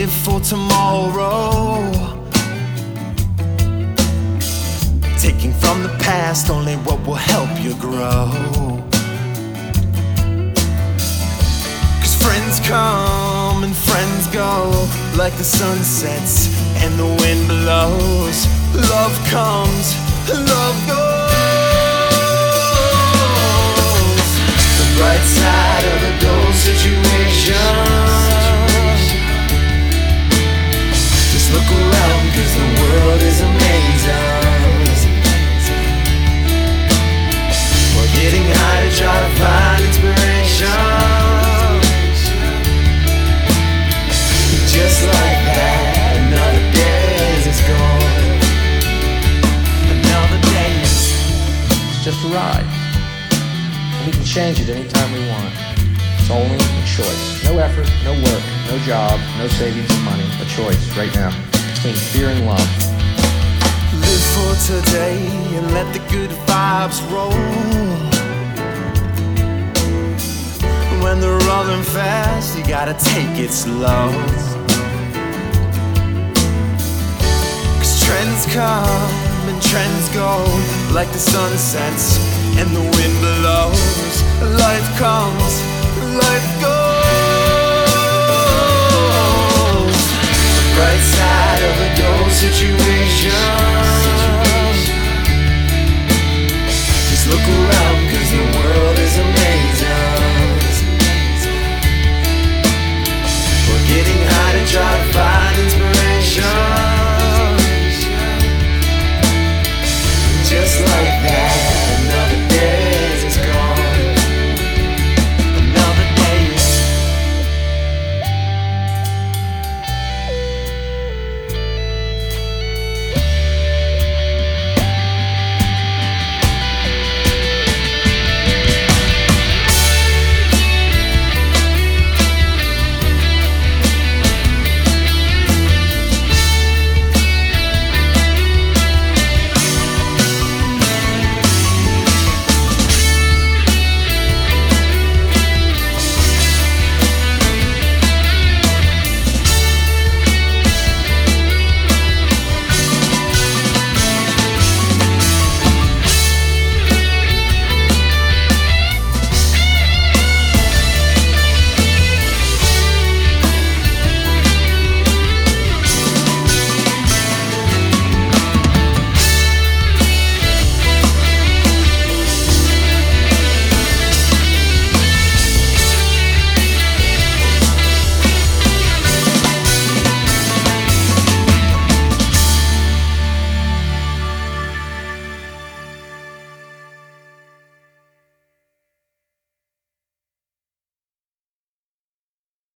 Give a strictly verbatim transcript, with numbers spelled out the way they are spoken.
live for tomorrow, taking from the past only what will help you grow. Cause friends come and friends go, like the sun sets and the wind blows. Love comes, love goes. The bright side of a dull situation. Just look around, cause the world is amazing. We're getting high to try to find inspiration. Just like that, another day is gone. Another day is... It's just a ride. And we can change it anytime we want. It's only a choice. No effort, no work, no job, no savings of money. A choice right now between fear and love. Live for today and let the good vibes roll. When they're rolling fast, you gotta take it slow. Cause trends come and trends go, like the sun sets and the wind blows. Life comes, life goes.